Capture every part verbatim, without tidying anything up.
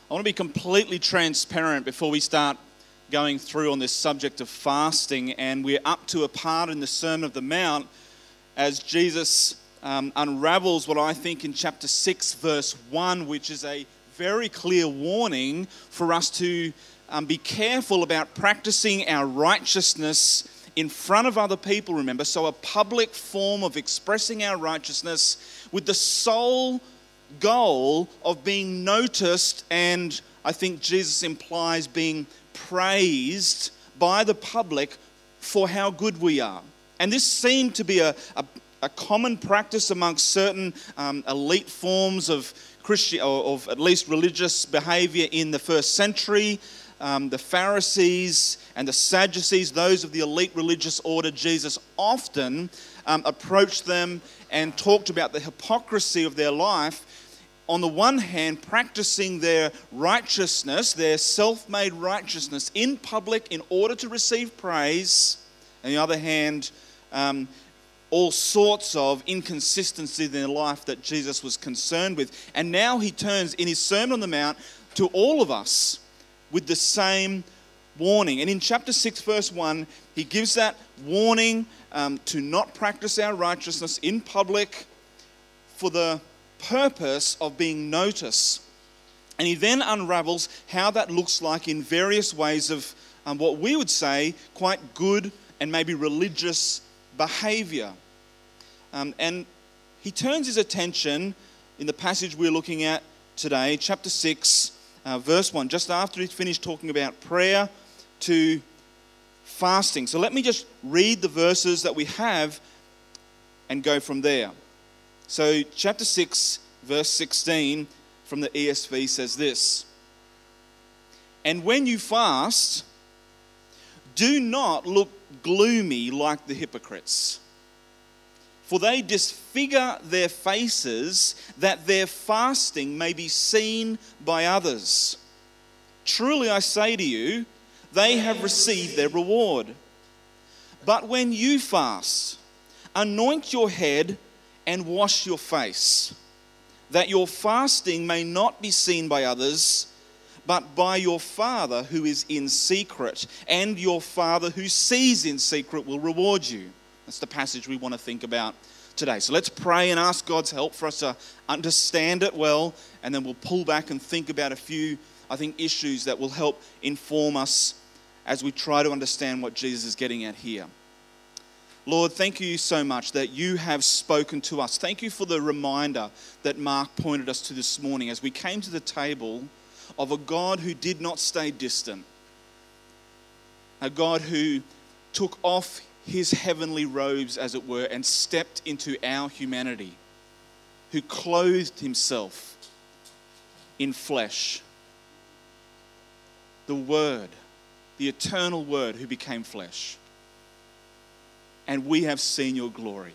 I want to be completely transparent before we start going through on this subject of fasting, and we're up to a part in the Sermon of the Mount as Jesus um, unravels what I think in chapter six, verse one, which is a very clear warning for us to um, be careful about practicing our righteousness in front of other people, remember. So a public form of expressing our righteousness with the sole goal of being noticed, and I think Jesus implies being praised by the public for how good we are. And this seemed to be a, a, a common practice amongst certain um, elite forms of Christian, or of at least religious behavior in the first century. Um, the Pharisees and the Sadducees, those of the elite religious order, Jesus often um, approached them and talked about the hypocrisy of their life. On the one hand, practicing their righteousness, their self-made righteousness in public in order to receive praise. On the other hand, um, all sorts of inconsistency in their life that Jesus was concerned with. And now he turns in his Sermon on the Mount to all of us with the same warning. And in chapter six, verse one, he gives that warning um, to not practice our righteousness in public for the purpose of being noticed. And he then unravels how that looks like in various ways of um, what we would say quite good and maybe religious behavior. Um, and he turns his attention in the passage we're looking at today, chapter six, uh, verse one, just after he's finished talking about prayer, to fasting. So let me just read the verses that we have and go from there. So chapter six, verse sixteen from the E S V says this: "And when you fast, do not look gloomy like the hypocrites, for they disfigure their faces that their fasting may be seen by others. Truly I say to you, they have received their reward. But when you fast, anoint your head and wash your face, that your fasting may not be seen by others, but by your Father who is in secret, and your Father who sees in secret will reward you." That's the passage we want to think about today. So let's pray and ask God's help for us to understand it well, and then we'll pull back and think about a few, I think, issues that will help inform us as we try to understand what Jesus is getting at here. Lord, thank you so much that you have spoken to us. Thank you for the reminder that Mark pointed us to this morning as we came to the table of a God who did not stay distant, a God who took off his heavenly robes, as it were, and stepped into our humanity, who clothed himself in flesh. The Word, the eternal Word who became flesh. And we have seen your glory.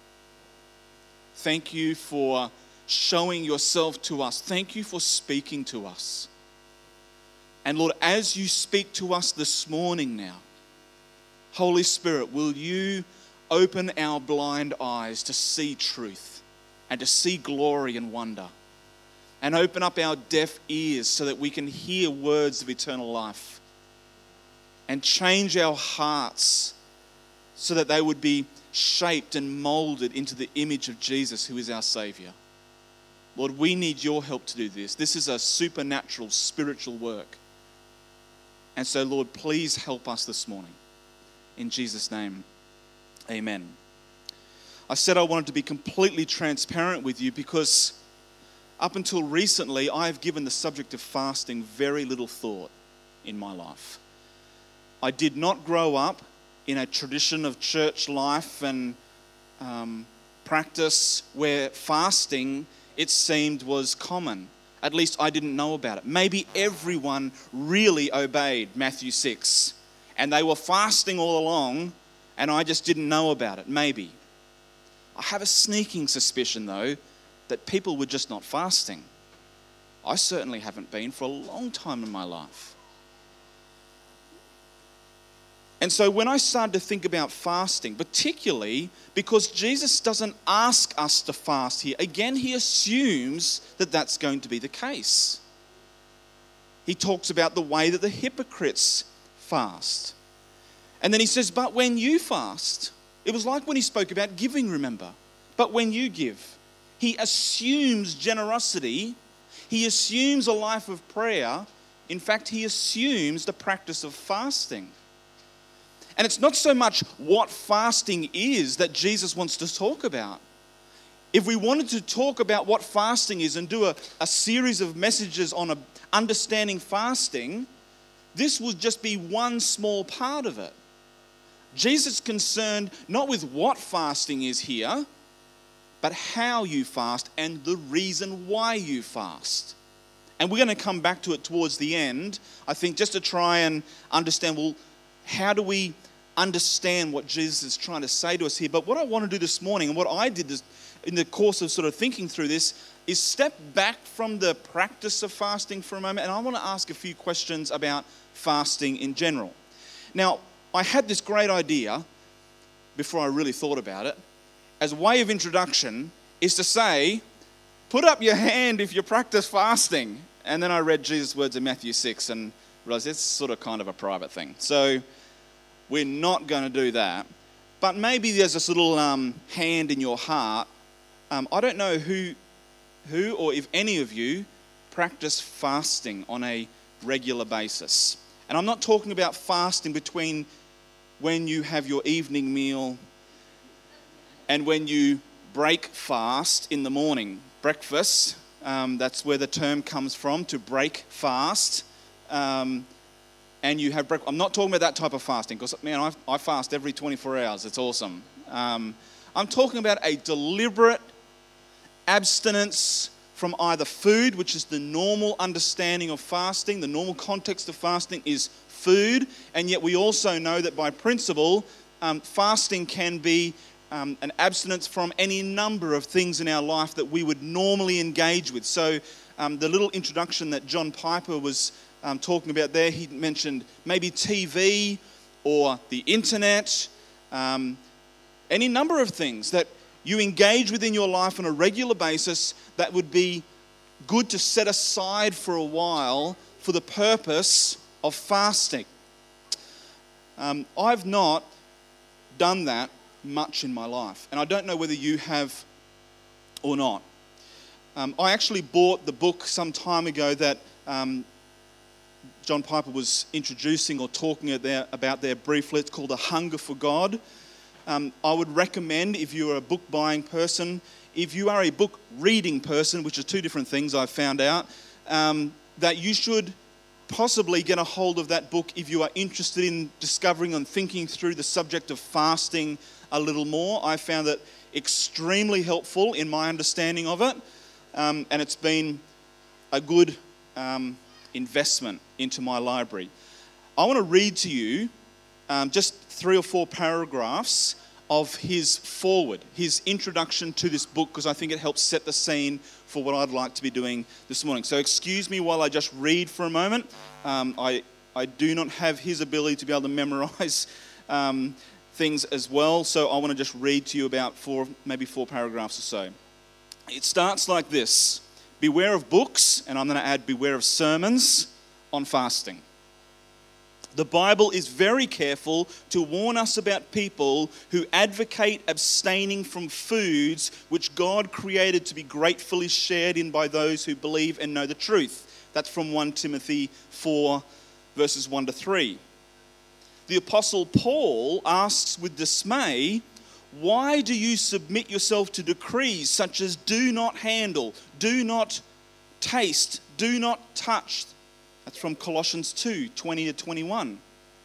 Thank you for showing yourself to us. Thank you for speaking to us. And Lord, as you speak to us this morning now, Holy Spirit, will you open our blind eyes to see truth and to see glory and wonder, and open up our deaf ears so that we can hear words of eternal life, and change our hearts so that they would be shaped and molded into the image of Jesus, who is our Savior. Lord, we need your help to do this. This is a supernatural, spiritual work. And so, Lord, please help us this morning. In Jesus' name, amen. I said I wanted to be completely transparent with you because up until recently, I've given the subject of fasting very little thought in my life. I did not grow up in a tradition of church life and um, practice where fasting, it seemed, was common. At least I didn't know about it. Maybe everyone really obeyed Matthew six, and they were fasting all along, and I just didn't know about it. Maybe. I have a sneaking suspicion, though, that people were just not fasting. I certainly haven't been for a long time in my life. And so when I started to think about fasting, particularly because Jesus doesn't ask us to fast here, again, he assumes that that's going to be the case. he talks about the way that the hypocrites fast. And then he says, but when you fast, it was like when he spoke about giving, remember? But when you give, he assumes generosity. He assumes a life of prayer. In fact, he assumes the practice of fasting. And it's not so much what fasting is that Jesus wants to talk about. If we wanted to talk about what fasting is and do a, a series of messages on a, understanding fasting, this would just be one small part of it. Jesus is concerned not with what fasting is here, but how you fast and the reason why you fast. And we're going to come back to it towards the end, I think, just to try and understand, well, how do we understand what Jesus is trying to say to us here? But what I want to do this morning, and what I did this, in the course of sort of thinking through this, is step back from the practice of fasting for a moment, and I want to ask a few questions about fasting in general. Now, I had this great idea before I really thought about it, as a way of introduction, is to say, put up your hand if you practice fasting. And then I read Jesus' words in Matthew six and realized it's sort of kind of a private thing. So we're not going to do that. But maybe there's this little um, hand in your heart. Um, I don't know who, who or if any of you practice fasting on a regular basis. And I'm not talking about fasting between when you have your evening meal and when you break fast in the morning. Breakfast, um, that's where the term comes from, to break fast. Um, and you have breakfast. I'm not talking about that type of fasting, because, man, I, I fast every twenty-four hours. It's awesome. Um, I'm talking about a deliberate abstinence from either food, which is the normal understanding of fasting. The normal context of fasting is food, and yet we also know that by principle, um, fasting can be um, an abstinence from any number of things in our life that we would normally engage with. So um, the little introduction that John Piper was um, talking about there, he mentioned maybe T V or the internet, um, any number of things that you engage with in your life on a regular basis that would be good to set aside for a while for the purpose of fasting. Um, I've not done that much in my life, and I don't know whether you have or not. Um, I actually bought the book some time ago that um, John Piper was introducing or talking about there briefly. It's called A Hunger for God. Um, I would recommend, if you're a book buying person, if you are a book reading person, which are two different things I've found out, um, that you should possibly get a hold of that book if you are interested in discovering and thinking through the subject of fasting a little more. I found it extremely helpful in my understanding of it, um, and it's been a good um, investment into my library. I want to read to you um, just three or four paragraphs of his foreword, his introduction to this book, because I think it helps set the scene for what I'd like to be doing this morning. So excuse me while I just read for a moment. Um, I, I do not have his ability to be able to memorize um, things as well, so I want to just read to you about four, maybe four paragraphs or so. It starts like this: beware of books, and I'm going to add beware of sermons on fasting. The Bible is very careful to warn us about people who advocate abstaining from foods which God created to be gratefully shared in by those who believe and know the truth. That's from First Timothy four, verses one to three. The Apostle Paul asks with dismay, why do you submit yourself to decrees such as do not handle, do not taste, do not touch? That's from Colossians two, twenty to twenty-one.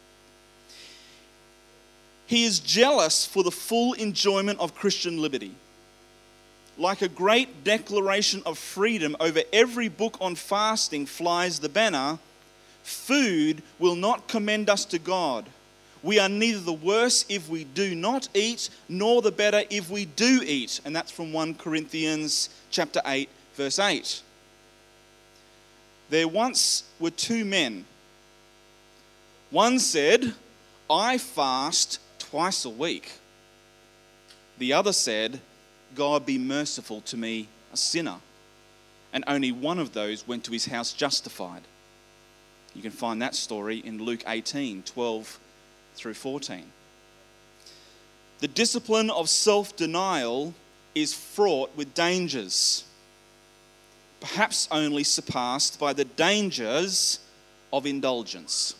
He is jealous for the full enjoyment of Christian liberty. Like a great declaration of freedom, over every book on fasting flies the banner, food will not commend us to God. We are neither the worse if we do not eat, nor the better if we do eat. And that's from First Corinthians chapter eight, verse eight. There once were two men. One said, I fast twice a week. The other said, God be merciful to me, a sinner. And only one of those went to his house justified. You can find that story in Luke eighteen, twelve through fourteen. The discipline of self-denial is fraught with dangers, perhaps only surpassed by the dangers of indulgence.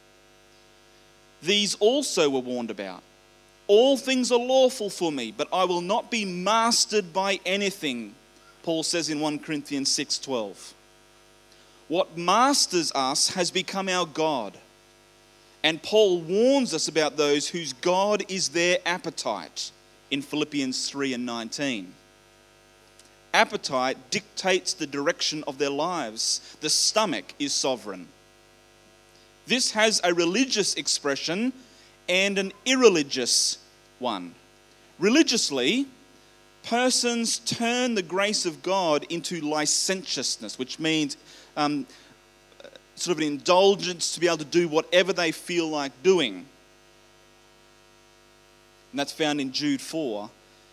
These also were warned about. All things are lawful for me, but I will not be mastered by anything, Paul says in First Corinthians six twelve. What masters us has become our God. And Paul warns us about those whose God is their appetite in Philippians three and nineteen. Appetite dictates the direction of their lives. The stomach is sovereign. This has a religious expression and an irreligious one. Religiously, persons turn the grace of God into licentiousness, which means um, sort of an indulgence to be able to do whatever they feel like doing. And that's found in Jude four.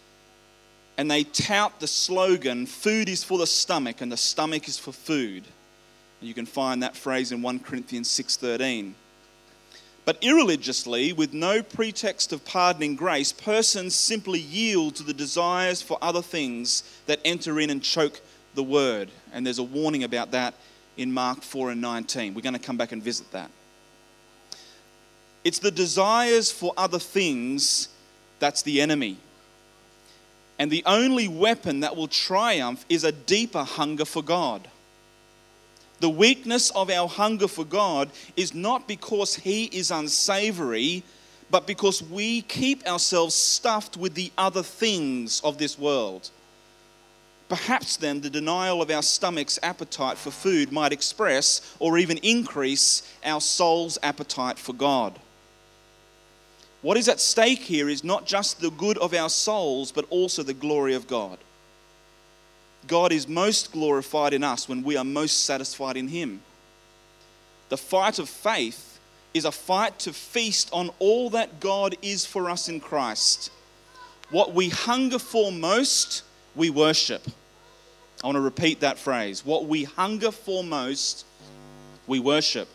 And they tout the slogan, food is for the stomach and the stomach is for food. And you can find that phrase in First Corinthians six thirteen. But irreligiously, with no pretext of pardoning grace, persons simply yield to the desires for other things that enter in and choke the word. And there's a warning about that in Mark four and nineteen. We're going to come back and visit that. It's the desires for other things that's the enemy. And the only weapon that will triumph is a deeper hunger for God. The weakness of our hunger for God is not because He is unsavory, but because we keep ourselves stuffed with the other things of this world. Perhaps then the denial of our stomach's appetite for food might express or even increase our soul's appetite for God. What is at stake here is not just the good of our souls, but also the glory of God. God is most glorified in us when we are most satisfied in Him. The fight of faith is a fight to feast on all that God is for us in Christ. What we hunger for most, we worship. I want to repeat that phrase. What we hunger for most, we worship.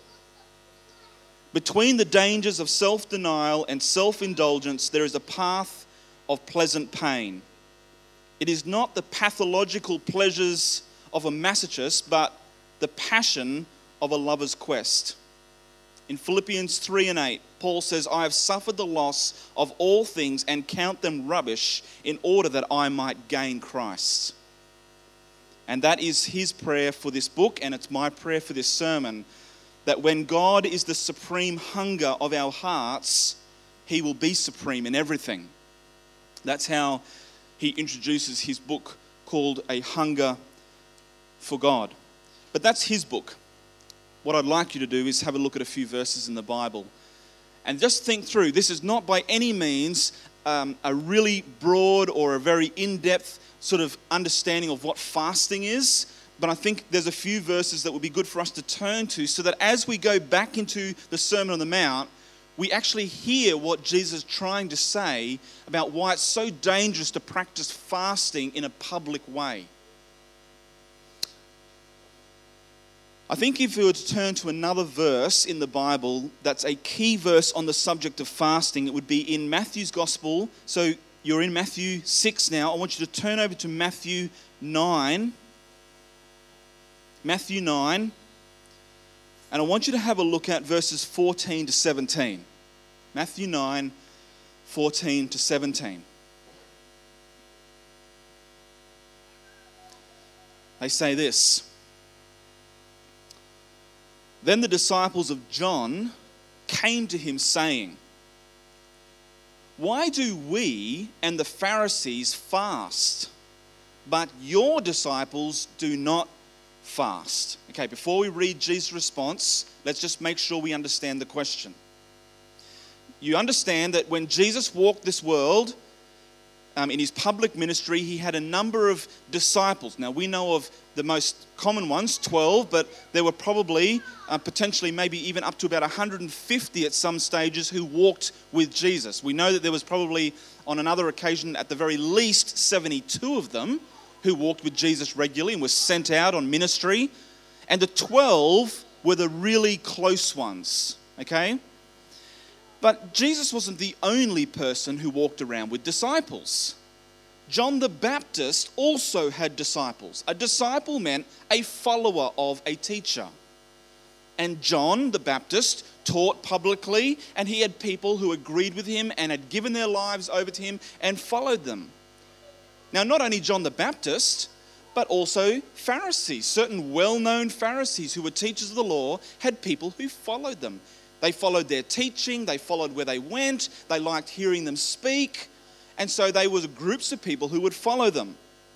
Between the dangers of self-denial and self-indulgence, there is a path of pleasant pain. It is not the pathological pleasures of a masochist, but the passion of a lover's quest. In Philippians three and eight, Paul says, I have suffered the loss of all things and count them rubbish in order that I might gain Christ. And that is his prayer for this book, and it's my prayer for this sermon, that when God is the supreme hunger of our hearts, He will be supreme in everything. That's how he introduces his book called A Hunger for God. But that's his book. What I'd like you to do is have a look at a few verses in the Bible and just think through. This is not by any means um, a really broad or a very in-depth sort of understanding of what fasting is. But I think there's a few verses that would be good for us to turn to so that as we go back into the Sermon on the Mount, we actually hear what Jesus is trying to say about why it's so dangerous to practice fasting in a public way. I think if we were to turn to another verse in the Bible that's a key verse on the subject of fasting, it would be in Matthew's Gospel. So you're in Matthew six now. I want you to turn over to Matthew nine. Matthew nine, and I want you to have a look at verses fourteen to seventeen. Matthew nine, fourteen to seventeen. They say this. Then the disciples of John came to him saying, why do we and the Pharisees fast, but your disciples do not fast? Okay, before we read Jesus' response, let's just make sure we understand the question. You understand that when Jesus walked this world, um, in his public ministry, he had a number of disciples. Now, we know of the most common ones, twelve, but there were probably, uh, potentially maybe even up to about one hundred fifty at some stages who walked with Jesus. We know that there was probably, on another occasion, at the very least seventy-two of them who walked with Jesus regularly and were sent out on ministry. And the twelve were the really close ones, okay? But Jesus wasn't the only person who walked around with disciples. John the Baptist also had disciples. A disciple meant a follower of a teacher. And John the Baptist taught publicly, and he had people who agreed with him and had given their lives over to him and followed them. Now, not only John the Baptist, but also Pharisees. Certain well-known Pharisees who were teachers of the law had people who followed them. They followed their teaching, they followed where they went, they liked hearing them speak, and so they were groups of people who would follow them.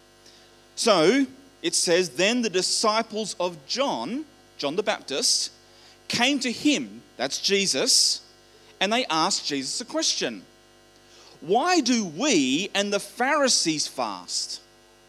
So, it says, then the disciples of John, John the Baptist, came to him, that's Jesus, and they asked Jesus a question. Why do we and the Pharisees fast,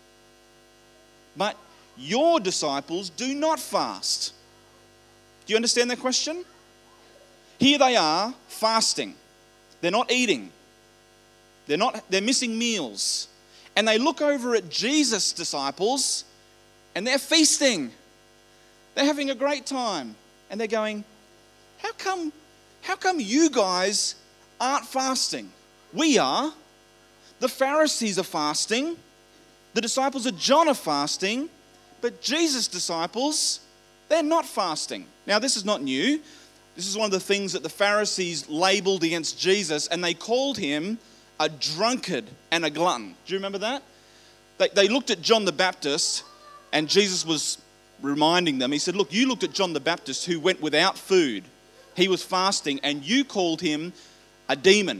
but your disciples do not fast? Do you understand that question? Here they are fasting. They're not eating. They're not, they're missing meals. And they look over at Jesus' disciples and they're feasting. They're having a great time. And they're going, how come, how come you guys aren't fasting? We are. The Pharisees are fasting. The disciples of John are fasting. But Jesus' disciples, they're not fasting. Now, this is not new. This is one of the things that the Pharisees labeled against Jesus, and they called him a drunkard and a glutton. Do you remember that? They, they looked at John the Baptist, and Jesus was reminding them. He said, look, you looked at John the Baptist who went without food. He was fasting, and you called him a demon.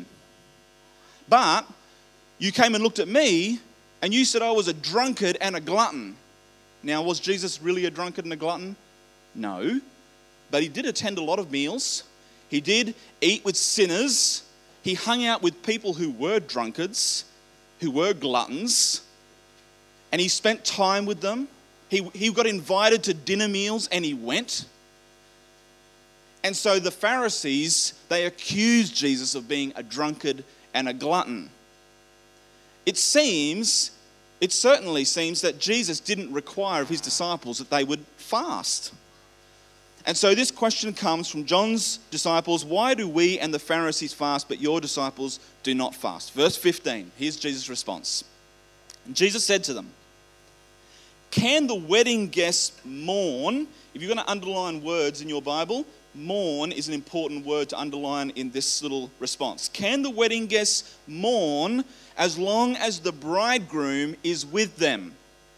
But you came and looked at me, and you said I was a drunkard and a glutton. Now, was Jesus really a drunkard and a glutton? No. But he did attend a lot of meals. He did eat with sinners. He hung out with people who were drunkards, who were gluttons. And he spent time with them. He, he got invited to dinner meals and he went. And so the Pharisees, they accused Jesus of being a drunkard and a glutton. It seems, it certainly seems that Jesus didn't require of his disciples that they would fast. And so this question comes from John's disciples, why do we and the Pharisees fast, but your disciples do not fast? Verse fifteen, here's Jesus' response. And Jesus said to them, can the wedding guests mourn? If you're going to underline words in your Bible, mourn is an important word to underline in this little response. Can the wedding guests mourn as long as the bridegroom is with them?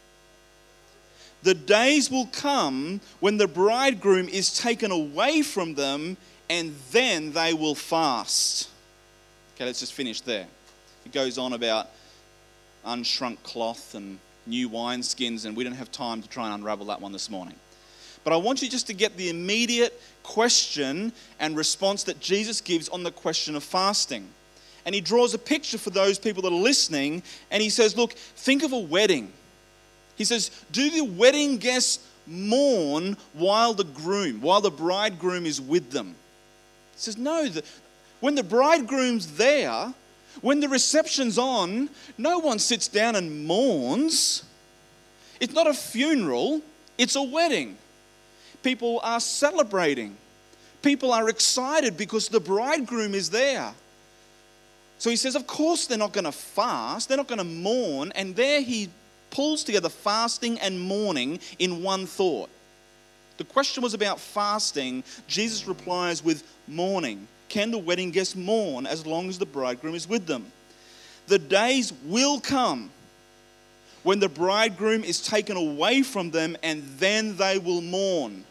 The days will come when the bridegroom is taken away from them, and then they will fast. Okay, let's just finish there. It goes on about unshrunk cloth and new wineskins, and we don't have time to try and unravel that one this morning. But I want you just to get the immediate question and response that Jesus gives on the question of fasting. And he draws a picture for those people that are listening, and he says, look, think of a wedding. He says, do the wedding guests mourn while the groom, while the bridegroom is with them? He says, no. The, when the bridegroom's there, when the reception's on, no one sits down and mourns. It's not a funeral, it's a wedding. People are celebrating. People are excited because the bridegroom is there. So he says, of course they're not going to fast, they're not going to mourn, and there he pulls together fasting and mourning in one thought. The question was about fasting. Jesus replies with mourning. Can the wedding guests mourn as long as the bridegroom is with them? The days will come when the bridegroom is taken away from them, and then they will mourn.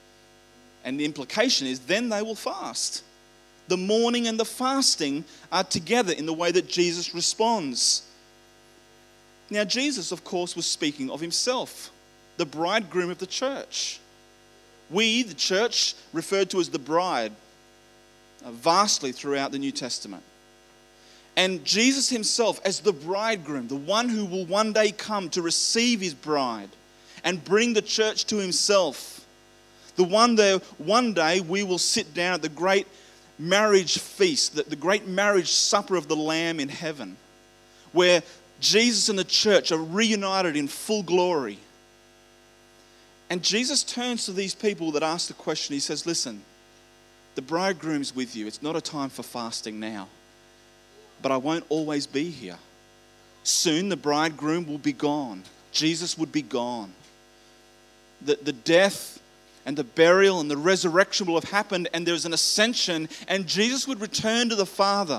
And the implication is then they will fast. The mourning and the fasting are together in the way that Jesus responds. Now, Jesus, of course, was speaking of himself, the bridegroom of the church. We, the church, referred to as the bride, uh, vastly throughout the New Testament. And Jesus himself as the bridegroom, the one who will one day come to receive his bride and bring the church to himself. The one that one day we will sit down at the great marriage feast, the, the great marriage supper of the Lamb in heaven, where Jesus and the church are reunited in full glory. And Jesus turns to these people that ask the question. He says, listen, the bridegroom's with you. It's not a time for fasting now, but I won't always be here. Soon the bridegroom will be gone. Jesus would be gone. The, the death and the burial and the resurrection will have happened, and there's an ascension, and Jesus would return to the Father.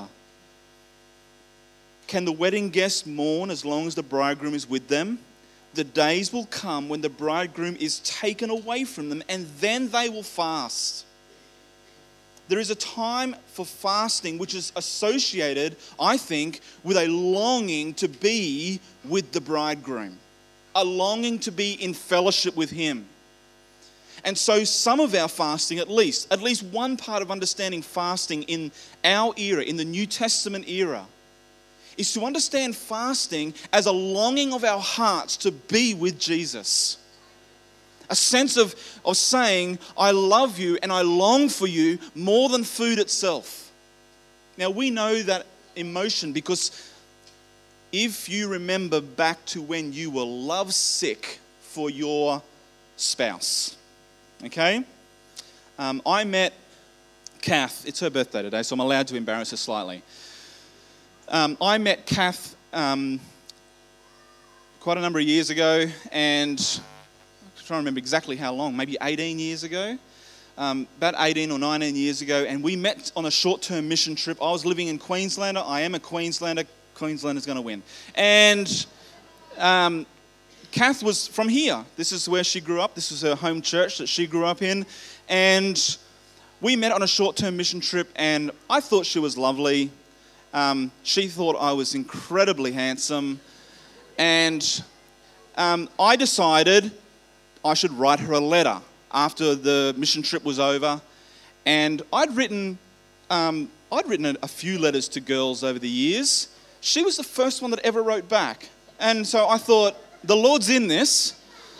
Can the wedding guests mourn as long as the bridegroom is with them? The days will come when the bridegroom is taken away from them, and then they will fast. There is a time for fasting which is associated, I think, with a longing to be with the bridegroom, a longing to be in fellowship with him. And so some of our fasting, at least, at least one part of understanding fasting in our era, in the New Testament era, is to understand fasting as a longing of our hearts to be with Jesus. A sense of, of saying, I love you and I long for you more than food itself. Now we know that emotion because if you remember back to when you were lovesick for your spouse, okay? Um, I met Kath, it's her birthday today, so I'm allowed to embarrass her slightly. Um, I met Kath um, quite a number of years ago, and I'm trying to remember exactly how long, maybe eighteen years ago, um, about eighteen or nineteen years ago, and we met on a short-term mission trip. I was living in Queenslander. I am a Queenslander. Queensland is going to win. And um, Kath was from here. This is where she grew up. This was her home church that she grew up in. And we met on a short-term mission trip, and I thought she was lovely. Um, she thought I was incredibly handsome. And um, I decided I should write her a letter after the mission trip was over. And I'd written, um, I'd written a, a few letters to girls over the years. She was the first one that ever wrote back. And so I thought, the Lord's in this.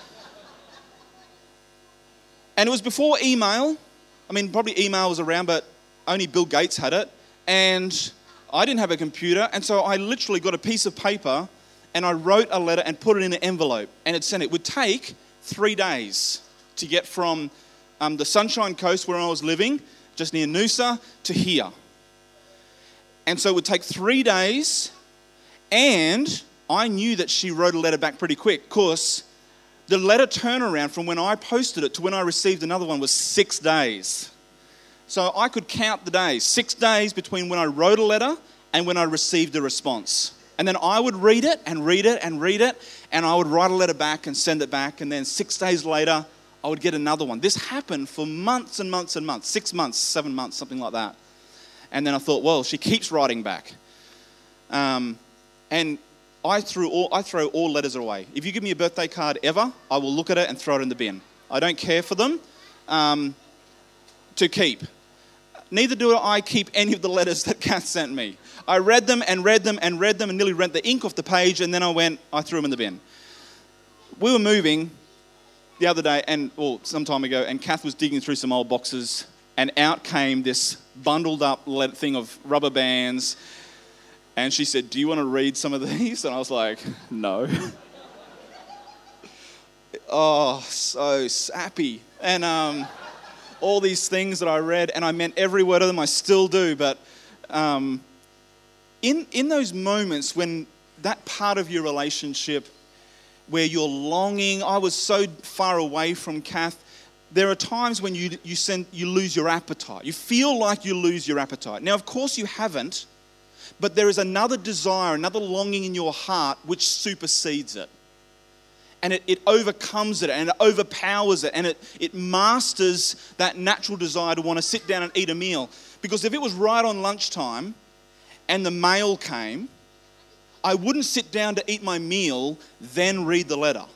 And it was before email. I mean, probably email was around, but only Bill Gates had it. And I didn't have a computer. And so I literally got a piece of paper and I wrote a letter and put it in an envelope. And it sent it. It would take three days to get from um, the Sunshine Coast where I was living, just near Noosa, to here. And so it would take three days, and I knew that she wrote a letter back pretty quick, because the letter turnaround from when I posted it to when I received another one was six days. So I could count the days, six days between when I wrote a letter and when I received a response. And then I would read it and read it and read it, and I would write a letter back and send it back, and then six days later, I would get another one. This happened for months and months and months, six months, seven months, something like that. And then I thought, well, she keeps writing back. Um, and I threw all, I throw all letters away. If you give me a birthday card ever, I will look at it and throw it in the bin. I don't care for them um, to keep. Neither do I keep any of the letters that Kath sent me. I read them and read them and read them and nearly rent the ink off the page, and then I went, I threw them in the bin. We were moving the other day, and well, some time ago, and Kath was digging through some old boxes, and out came this bundled up thing of rubber bands. And she said, do you want to read some of these? And I was like, no. Oh, so sappy. And um, all these things that I read, and I meant every word of them. I still do. But um, in, in those moments when that part of your relationship where you're longing, I was so far away from Kath, there are times when you you send you lose your appetite. You feel like you lose your appetite. Now, of course, you haven't, but there is another desire, another longing in your heart which supersedes it. And it, it overcomes it, and it overpowers it, and it, it masters that natural desire to want to sit down and eat a meal. Because if it was right on lunchtime and the mail came, I wouldn't sit down to eat my meal, then read the letter.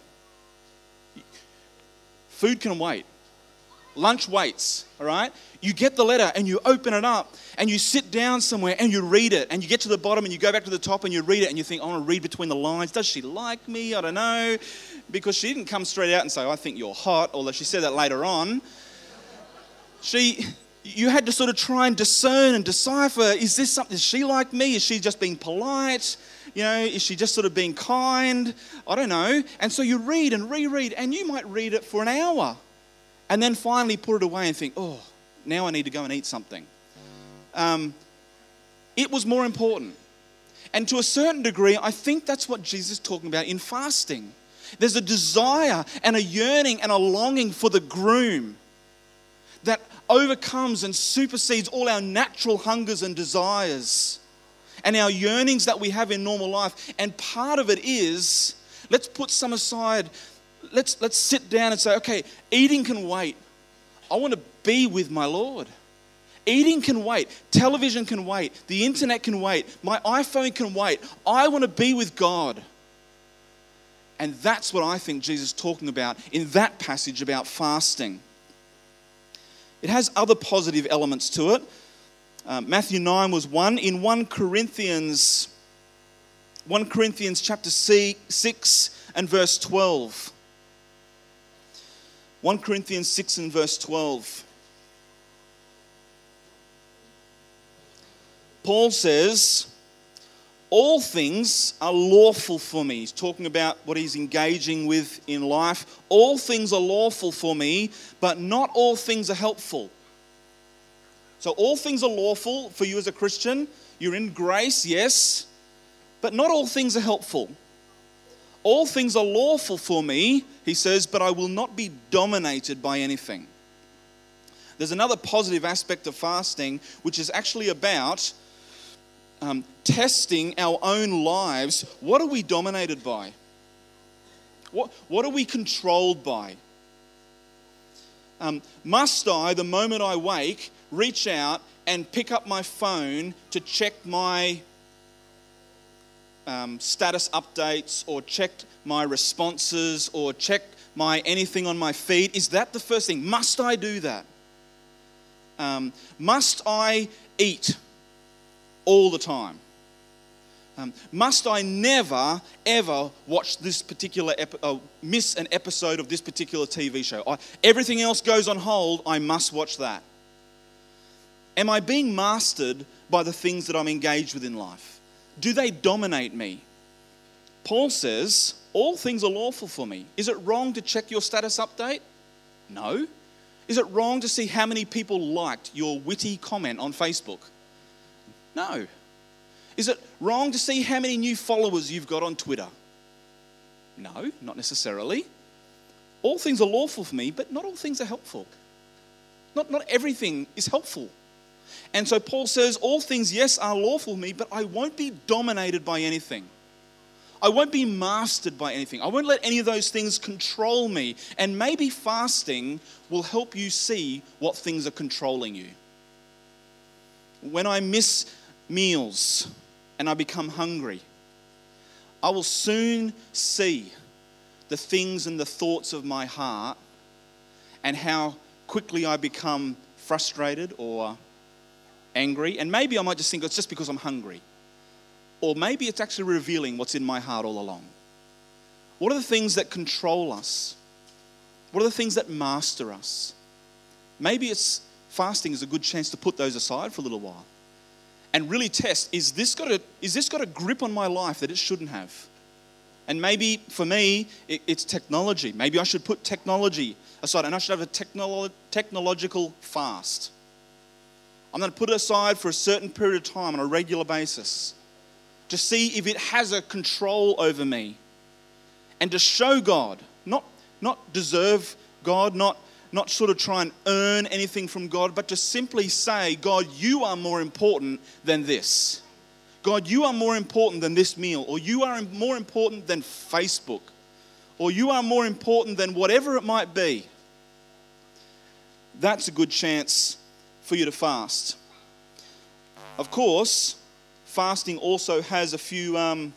Food can wait. Lunch waits, all right? You get the letter and you open it up and you sit down somewhere and you read it, and you get to the bottom and you go back to the top and you read it and you think, I want to read between the lines. Does she like me? I don't know. Because she didn't come straight out and say, I think you're hot, although she said that later on. She, you had to sort of try and discern and decipher, is this something, is she like me? Is she just being polite? You know, is she just sort of being kind? I don't know. And so you read and reread, and you might read it for an hour and then finally put it away and think, oh, now I need to go and eat something. Um, it was more important. And to a certain degree, I think that's what Jesus is talking about in fasting. There's a desire and a yearning and a longing for the groom that overcomes and supersedes all our natural hungers and desires and our yearnings that we have in normal life. And part of it is, let's put some aside. Let's, let's sit down and say, okay, eating can wait. I want to be with my Lord. Eating can wait. Television can wait. The internet can wait. My iPhone can wait. I want to be with God. And that's what I think Jesus is talking about in that passage about fasting. It has other positive elements to it. Uh, Matthew nine was one. In First Corinthians, First Corinthians chapter six and verse twelve. First Corinthians six and verse twelve. Paul says, all things are lawful for me. He's talking about what he's engaging with in life. All things are lawful for me, but not all things are helpful. So all things are lawful for you as a Christian. You're in grace, yes, but not all things are helpful. All things are lawful for me, he says, but I will not be dominated by anything. There's another positive aspect of fasting, which is actually about Um, testing our own lives. What are we dominated by? What, what are we controlled by? Um, must I, the moment I wake, reach out and pick up my phone to check my um, status updates or check my responses or check my anything on my feed? Is that the first thing? Must I do that? Um, must I eat all the time? Um, must I never, ever watch this particular, epi- uh, miss an episode of this particular T V show? I, everything else goes on hold, I must watch that. Am I being mastered by the things that I'm engaged with in life? Do they dominate me? Paul says, all things are lawful for me. Is it wrong to check your status update? No. Is it wrong to see how many people liked your witty comment on Facebook? No. Is it wrong to see how many new followers you've got on Twitter? No, not necessarily. All things are lawful for me, but not all things are helpful. Not, not everything is helpful. And so Paul says, all things, yes, are lawful for me, but I won't be dominated by anything. I won't be mastered by anything. I won't let any of those things control me. And maybe fasting will help you see what things are controlling you. When I miss meals and I become hungry, I will soon see the things and the thoughts of my heart and how quickly I become frustrated or angry. And maybe I might just think it's just because I'm hungry. Or maybe it's actually revealing what's in my heart all along. What are the things that control us? What are the things that master us? Maybe it's fasting is a good chance to put those aside for a little while and really test, is this got a, is this got a grip on my life that it shouldn't have? And maybe for me, it, it's technology. Maybe I should put technology aside and I should have a technolo- technological fast. I'm going to put it aside for a certain period of time on a regular basis to see if it has a control over me and to show God, not, not deserve God, not Not sort of try and earn anything from God, but to simply say, God, you are more important than this. God, you are more important than this meal, or you are more important than Facebook, or you are more important than whatever it might be. That's a good chance for you to fast. Of course, fasting also has a few um,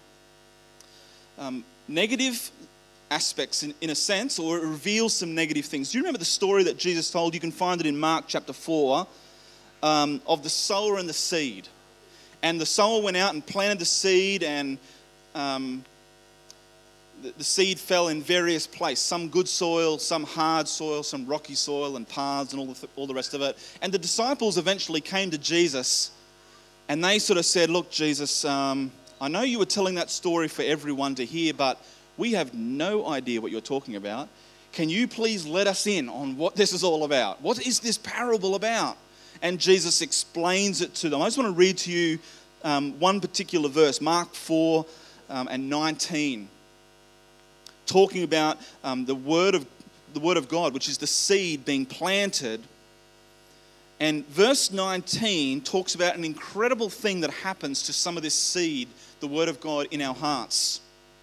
um, negative aspects in, in a sense, or it reveals some negative things. Do you remember the story that Jesus told? You can find it in Mark chapter four, um, of the sower and the seed. And the sower went out and planted the seed, and um, the, the seed fell in various places, some good soil, some hard soil, some rocky soil and paths and all the, all the rest of it. And the disciples eventually came to Jesus and they sort of said, look, Jesus, um, I know you were telling that story for everyone to hear, but we have no idea what you're talking about. Can you please let us in on what this is all about? What is this parable about? And Jesus explains it to them. I just want to read to you um, one particular verse, Mark four um, and nineteen, talking about um, the word of the word of God, which is the seed being planted. And verse nineteen talks about an incredible thing that happens to some of this seed, the word of God, in our hearts.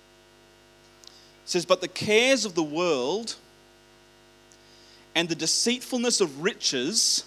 It says, but the cares of the world and the deceitfulness of riches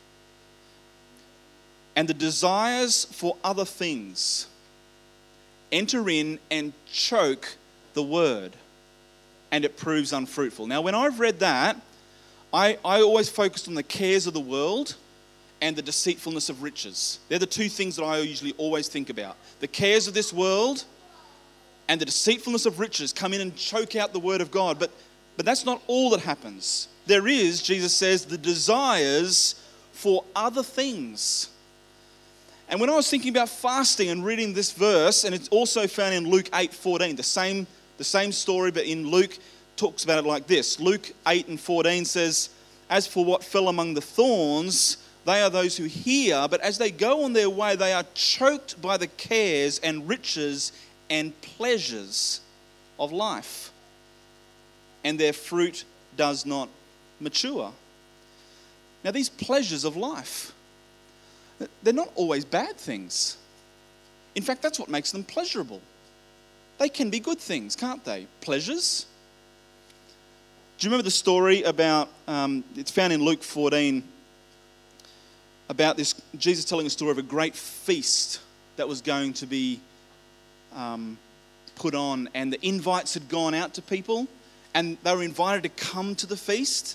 and the desires for other things enter in and choke the word, and it proves unfruitful. Now, when I've read that, I, I always focused on the cares of the world and the deceitfulness of riches. They're the two things that I usually always think about. The cares of this world and the deceitfulness of riches come in and choke out the word of God. But, but that's not all that happens. There is, Jesus says, the desires for other things. And when I was thinking about fasting and reading this verse, and it's also found in Luke eight fourteen, the same, the same story, but in Luke talks about it like this. Luke eight and fourteen says, as for what fell among the thorns, they are those who hear, but as they go on their way, they are choked by the cares and riches and pleasures of life, and their fruit does not mature. Now, these pleasures of life, they're not always bad things. In fact, that's what makes them pleasurable. They can be good things, can't they? Pleasures. Do you remember the story about, um, it's found in Luke fourteen, about this, Jesus telling a story of a great feast that was going to be um, put on, and the invites had gone out to people, and they were invited to come to the feast.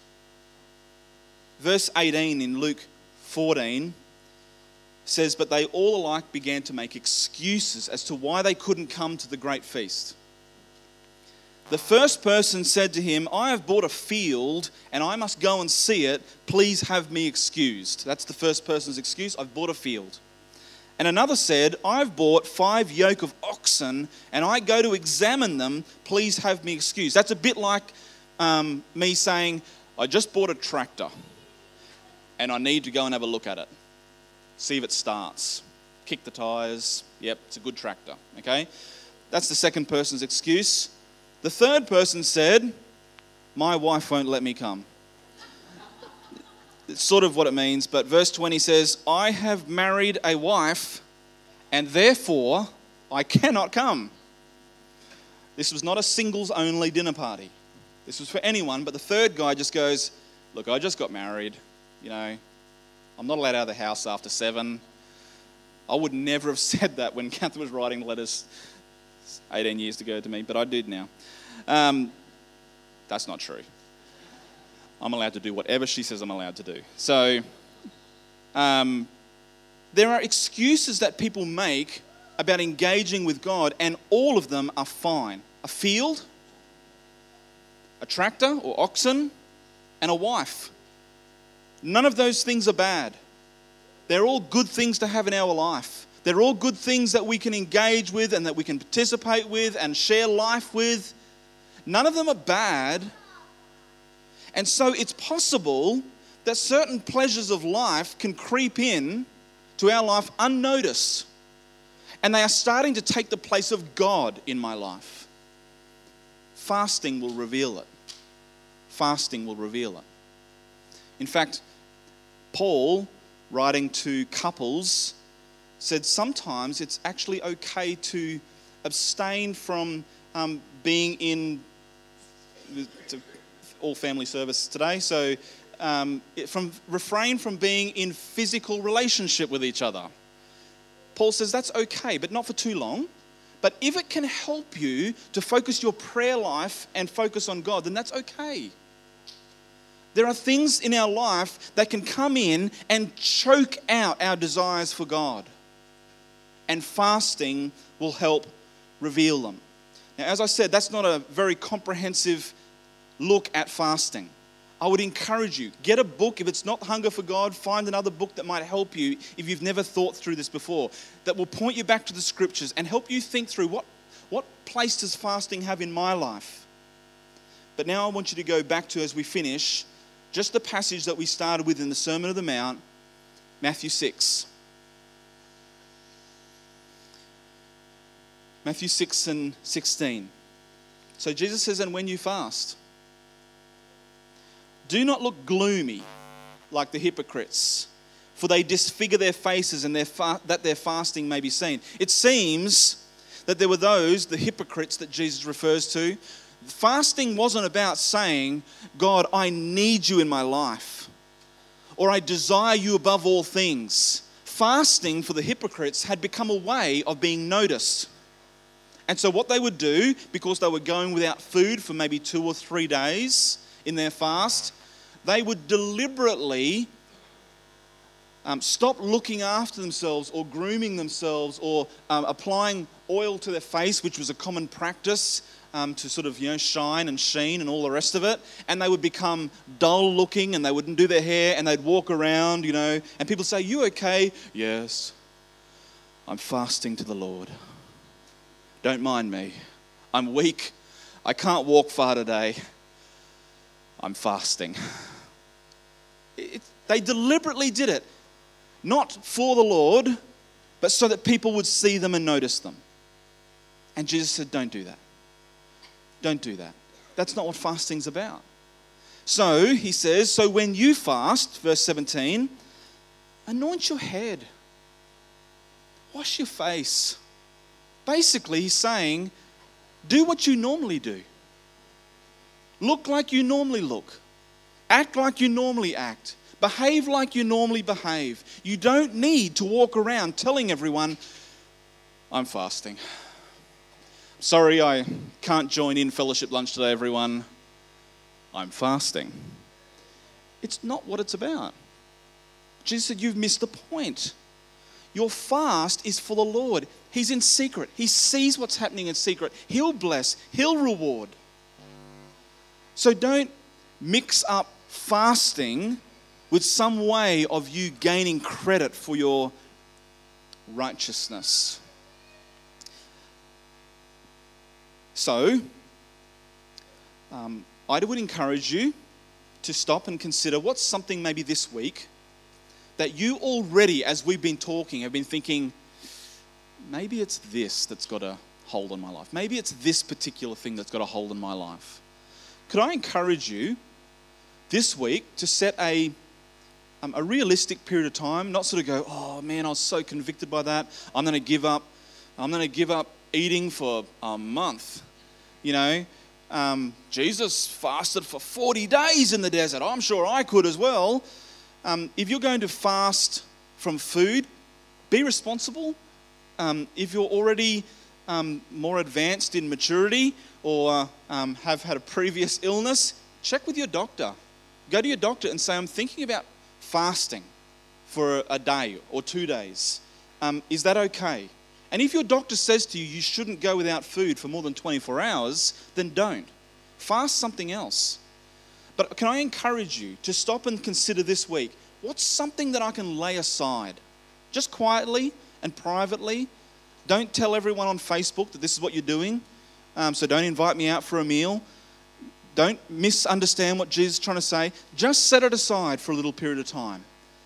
Verse eighteen in Luke fourteen says, but they all alike began to make excuses as to why they couldn't come to the great feast. The first person said to him, I have bought a field and I must go and see it. Please have me excused. That's the first person's excuse. I've bought a field. And another said, I've bought five yoke of oxen and I go to examine them. Please have me excused. That's a bit like um, me saying, I just bought a tractor and I need to go and have a look at it. See if it starts. Kick the tires. Yep, it's a good tractor. Okay? That's the second person's excuse. The third person said, my wife won't let me come. It's sort of what it means, but verse twenty says, I have married a wife, and therefore I cannot come. This was not a singles-only dinner party. This was for anyone, but the third guy just goes, look, I just got married, you know, I'm not allowed out of the house after seven. I would never have said that when Catherine was writing letters eighteen years ago to me, but I did now. Um, that's not true. I'm allowed to do whatever she says I'm allowed to do. So um, there are excuses that people make about engaging with God, and all of them are fine. A field, a tractor or oxen, and a wife. None of those things are bad. They're all good things to have in our life. They're all good things that we can engage with and that we can participate with and share life with. None of them are bad. And so it's possible that certain pleasures of life can creep in to our life unnoticed. And they are starting to take the place of God in my life. Fasting will reveal it. Fasting will reveal it. In fact, Paul, writing to couples, said sometimes it's actually okay to abstain from um, being in all family service today. So um, from refrain from being in physical relationship with each other. Paul says that's okay, but not for too long. But if it can help you to focus your prayer life and focus on God, then that's okay. There are things in our life that can come in and choke out our desires for God. And fasting will help reveal them. Now, as I said, that's not a very comprehensive look at fasting. I would encourage you, get a book. If it's not Hunger for God, find another book that might help you if you've never thought through this before, that will point you back to the scriptures and help you think through what, what place does fasting have in my life. But now I want you to go back to, as we finish, just the passage that we started with in the Sermon on the Mount, Matthew six. Matthew six and sixteen. So Jesus says, and when you fast, do not look gloomy like the hypocrites, for they disfigure their faces and their fa- that their fasting may be seen. It seems that there were those, the hypocrites that Jesus refers to. Fasting wasn't about saying, God, I need you in my life, or I desire you above all things. Fasting for the hypocrites had become a way of being noticed. And so what they would do, because they were going without food for maybe two or three days in their fast, they would deliberately um, stop looking after themselves or grooming themselves or um, applying oil to their face, which was a common practice um, to sort of, you know, shine and sheen and all the rest of it. And they would become dull looking and they wouldn't do their hair and they'd walk around, you know, and people say, you okay? Yes, I'm fasting to the Lord. Don't mind me. I'm weak. I can't walk far today. I'm fasting. It, they deliberately did it, not for the Lord, but so that people would see them and notice them. And Jesus said, don't do that. Don't do that. That's not what fasting's about. So, he says, so when you fast, verse seventeen, anoint your head. Wash your face. Basically, he's saying, do what you normally do. Look like you normally look. Act like you normally act. Behave like you normally behave. You don't need to walk around telling everyone, I'm fasting. Sorry, I can't join in fellowship lunch today, everyone. I'm fasting. It's not what it's about. Jesus said, you've missed the point. Your fast is for the Lord. He's in secret. He sees what's happening in secret. He'll bless. He'll reward. So don't mix up fasting with some way of you gaining credit for your righteousness. So, um, I would encourage you to stop and consider what's something maybe this week that you already, as we've been talking, have been thinking, maybe it's this that's got a hold on my life. Maybe it's this particular thing that's got a hold on my life. Could I encourage you this week to set a um, a realistic period of time, not sort of go, oh man, I was so convicted by that. I'm going to give up. I'm going to give up eating for a month. You know, um, Jesus fasted for forty days in the desert. I'm sure I could as well. Um, if you're going to fast from food, be responsible. Um, if you're already um, more advanced in maturity or um, have had a previous illness, check with your doctor. Go to your doctor and say, I'm thinking about fasting for a day or two days. Um, is that okay? And if your doctor says to you, you shouldn't go without food for more than twenty-four hours, then don't. Fast something else. But can I encourage you to stop and consider this week, what's something that I can lay aside? Just quietly and privately. Don't tell everyone on Facebook that this is what you're doing. Um, so don't invite me out for a meal. Don't misunderstand what Jesus is trying to say. Just set it aside for a little period of time.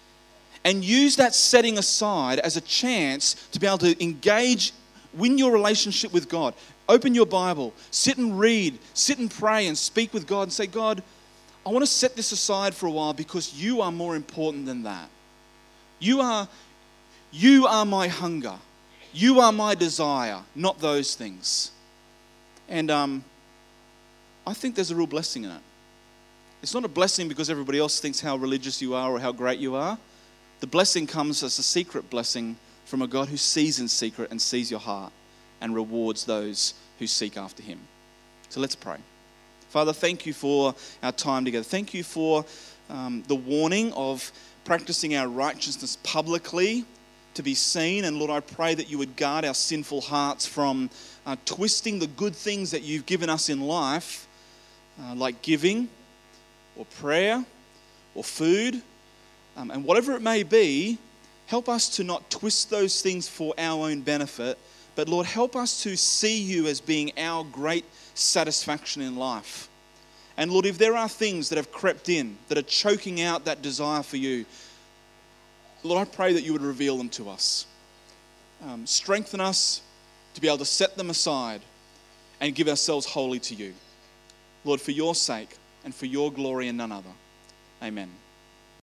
And use that setting aside as a chance to be able to engage, win your relationship with God. Open your Bible, sit and read, sit and pray and speak with God and say, God, I want to set this aside for a while because you are more important than that. You are, you are my hunger. You are my desire, not those things. And um, I think there's a real blessing in it. It's not a blessing because everybody else thinks how religious you are or how great you are. The blessing comes as a secret blessing from a God who sees in secret and sees your heart and rewards those who seek after him. So let's pray. Father, thank you for our time together. Thank you for um, the warning of practicing our righteousness publicly to be seen. And Lord, I pray that you would guard our sinful hearts from uh, twisting the good things that you've given us in life, uh, like giving or prayer or food, um, and whatever it may be, help us to not twist those things for our own benefit, but Lord, help us to see you as being our great satisfaction in life. And Lord, if there are things that have crept in, that are choking out that desire for you, Lord, I pray that you would reveal them to us. Um, strengthen us to be able to set them aside and give ourselves wholly to you. Lord, for your sake and for your glory and none other. Amen.